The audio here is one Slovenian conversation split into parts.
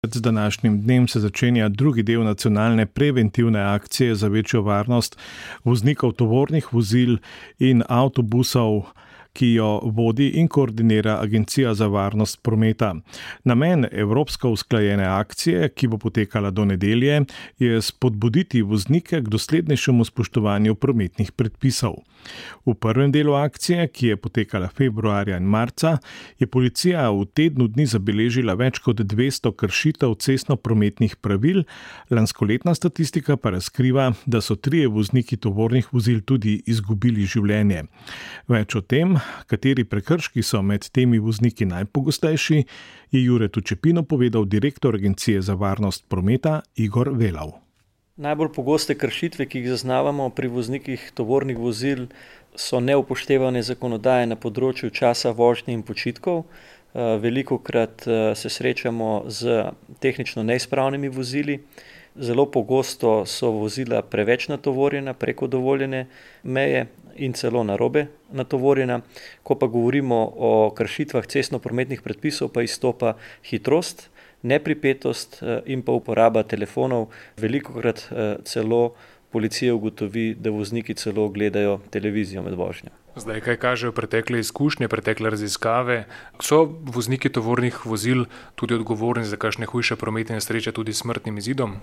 Z današnjim dnem se začenja drugi del nacionalne preventivne akcije za večjo varnost voznikov tovornih vozil in avtobusov, ki jo vodi in koordinira Agencija za varnost prometa. Namen evropsko usklajene akcije, ki bo potekala do nedelje, je spodbuditi voznike k doslednejšemu spoštovanju prometnih predpisov. V prvem delu akcije, ki je potekala februarja in marca, je policija v tednu dni zabeležila več kot 200 kršitev cestno-prometnih pravil, lanskoletna statistika pa razkriva, da so 3 vozniki tovornih vozil tudi izgubili življenje. Več o tem, kateri prekrški so med temi vozniki najpogostejši, je Juretu Čepinu povedal direktor Agencije za varnost prometa Igor Velov. Najbolj pogoste kršitve, ki jih zaznavamo pri voznikih tovornih vozil, so neupoštevanje zakonodaje na področju časa vožnje in počitkov. Velikokrat se srečamo z tehnično neizpravnimi vozili. Zelo pogosto so vozila preveč natovorjena, preko dovoljene meje in celo narobe natovorjena. Ko pa govorimo o kršitvah cestno-prometnih predpisov, pa izstopa hitrost, nepripetost in pa uporaba telefonov. Velikokrat celo policija ugotovi, da vozniki celo gledajo televizijo med vožnjo. Zdaj, kaj kažejo pretekle izkušnje, pretekle raziskave? So vozniki tovornih vozil tudi odgovorni za kakšne hujše prometne nesreče, tudi s smrtnim izidom?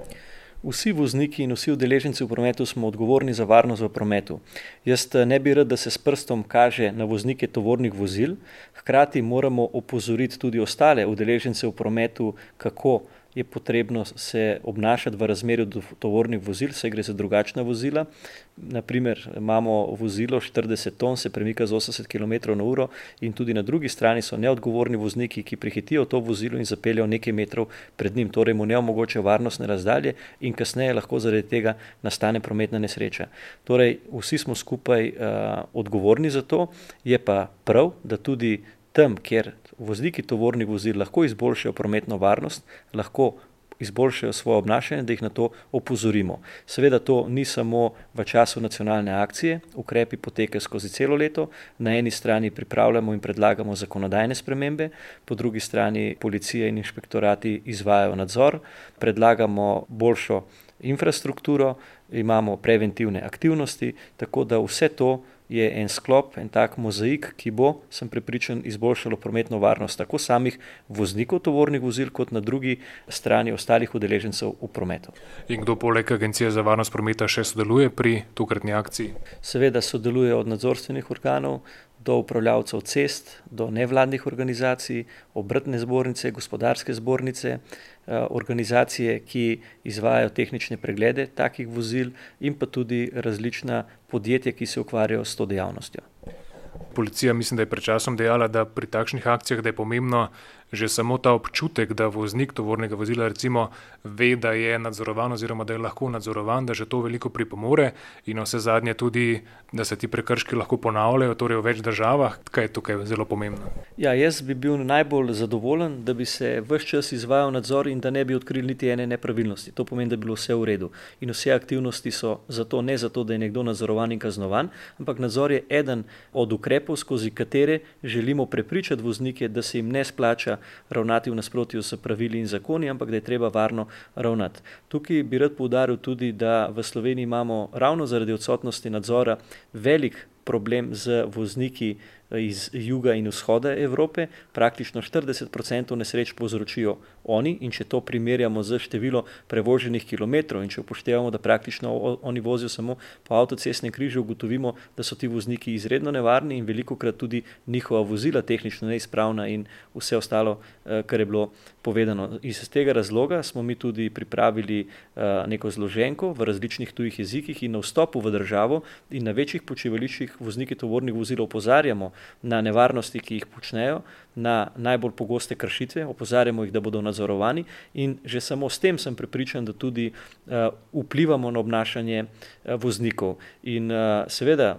Vsi vozniki in vsi udeleženci v prometu smo odgovorni za varnost v prometu. Jaz ne bi rad, da se s prstom kaže na voznike tovornih vozil, hkrati moramo opozoriti tudi ostale udeležence v prometu, kako je potrebno se obnašati v razmerju do tovornih vozil, saj gre za drugačna vozila. Naprimer, imamo vozilo 40 ton, se premika z 80 km/h in tudi na drugi strani so neodgovorni vozniki, ki prihitijo to vozilo in zapeljajo nekaj metrov pred njim, torej mu ne omogočajo varnostne razdalje in kasneje lahko zaradi tega nastane prometna nesreča. Torej, vsi smo skupaj odgovorni za to, je pa prav, da tudi tam, kjer vozniki tovornih vozil lahko izboljšajo prometno varnost, lahko izboljšajo svoje obnašanje, da jih na to opozorimo. Seveda to ni samo v času nacionalne akcije, ukrepi potekajo skozi celo leto. Na eni strani pripravljamo in predlagamo zakonodajne spremembe, po drugi strani policija in inšpektorati izvajajo nadzor, predlagamo boljšo infrastrukturo, imamo preventivne aktivnosti, tako da vse to je en sklop, en tak mozaik, ki bo, sem prepričan, izboljšalo prometno varnost tako samih voznikov tovornih vozil, kot na drugi strani ostalih udeležencev v prometu. In kdo poleg Agencije za varnost prometa še sodeluje pri tokratni akciji? Seveda sodeluje od nadzorstvenih organov do upravljavcev cest, do nevladnih organizacij, obrtne zbornice, gospodarske zbornice, organizacije, ki izvajajo tehnične preglede takih vozil in pa tudi različna podjetja, ki se ukvarjajo s to dejavnostjo. Policija, mislim, da je pred časom dejala, da pri takšnih akcijah, da je pomembno že samo ta občutek, da voznik tovornega vozila recimo ve, da je nadzorovan oziroma da je lahko nadzorovan, da že to veliko pripomore in vse zadnje tudi, da se ti prekrški lahko ponavljajo, torej v več državah. Kaj je tukaj zelo pomembno? Ja, jaz bi bil najbolj zadovoljen, da bi se ves čas izvajal nadzor in da ne bi odkrili niti ene nepravilnosti. To pomeni, da bi bilo vse v redu. In vse aktivnosti so zato, ne zato, da je nekdo nadzorovan in kaznovan, ampak nadzor je eden od ukrepov, skozi katere želimo prepričati voznike, da se jim ne splača ravnati v nasprotju s pravili in zakoni, ampak da je treba varno ravnati. Tukaj bi rad poudaril tudi, da v Sloveniji imamo ravno zaradi odsotnosti nadzora velik problem z vozniki iz juga in vzhoda Evrope. Praktično 40% nesreč povzročijo oni in če to primerjamo z število prevoženih kilometrov in če upoštevamo, da praktično oni vozijo samo po avtocestnem križu, ugotovimo, da so ti vozniki izredno nevarni in velikokrat tudi njihova vozila tehnično neizpravna in vse ostalo, kar je bilo povedano. Iz tega razloga smo mi tudi pripravili neko zloženko v različnih tujih jezikih in na vstopu v državo in na večjih počivališčih vozniki tovornih vozil opozarjamo na nevarnosti, ki jih počnejo, na najbolj pogoste kršitve, opozarjamo jih, da bodo nadzorovani in že samo s tem sem prepričan, da tudi vplivamo na obnašanje voznikov. In seveda,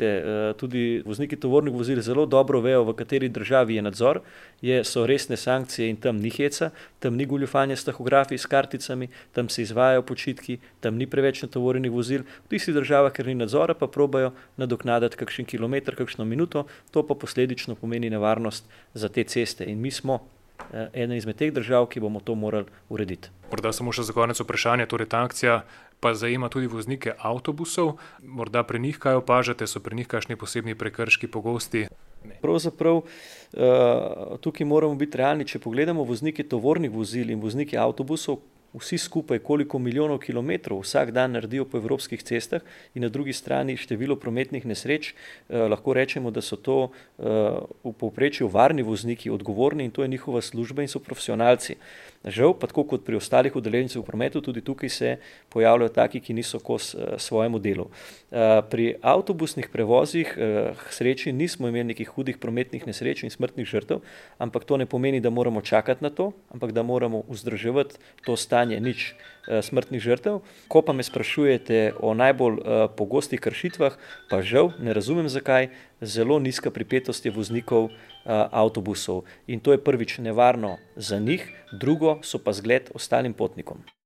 tudi vozniki tovornih vozil zelo dobro vejo, v kateri državi je nadzor, so resne sankcije in tam ni heca, tam ni goljufanja s tahografi, s karticami, tam se izvajajo počitki, tam ni preveč natovorjenih vozil. V tistih državah, ker ni nadzora, pa probajo nadoknaditi kakšen kilometer, kakšno minuto, to pa posledično pomeni nevarnost za te ceste. In mi smo ena izmed teh držav, ki bomo to morali urediti. Morda samo še za konec vprašanje, torej ta akcija pa zajema tudi voznike avtobusov. Morda pri njih kaj opažate, so pri njih kakšni posebni prekrški pogosti? Pravzaprav tukaj moramo biti realni, če pogledamo voznike tovornih vozil in voznike avtobusov, vsi skupaj koliko milijonov kilometrov vsak dan naredijo po evropskih cestah in na drugi strani število prometnih nesreč, lahko rečemo, da so to v povprečju varni vozniki, odgovorni in to je njihova služba in so profesionalci. Žal, pa tako kot pri ostalih udeležencih v prometu, tudi tukaj se pojavljajo taki, ki niso kos svojemu delu. Pri avtobusnih prevozih k sreči nismo imeli nekih hudih prometnih nesreč in smrtnih žrtev, ampak to ne pomeni, da moramo čakati na to, ampak da moramo vzdrževati to stanje nič smrtnih žrtev. Ko pa me sprašujete o najbolj pogostih kršitvah, pa žal, ne razumem zakaj, zelo nizka pripetost je voznikov avtobusov in to je prvič nevarno za njih, drugo so pa zgled ostalim potnikom.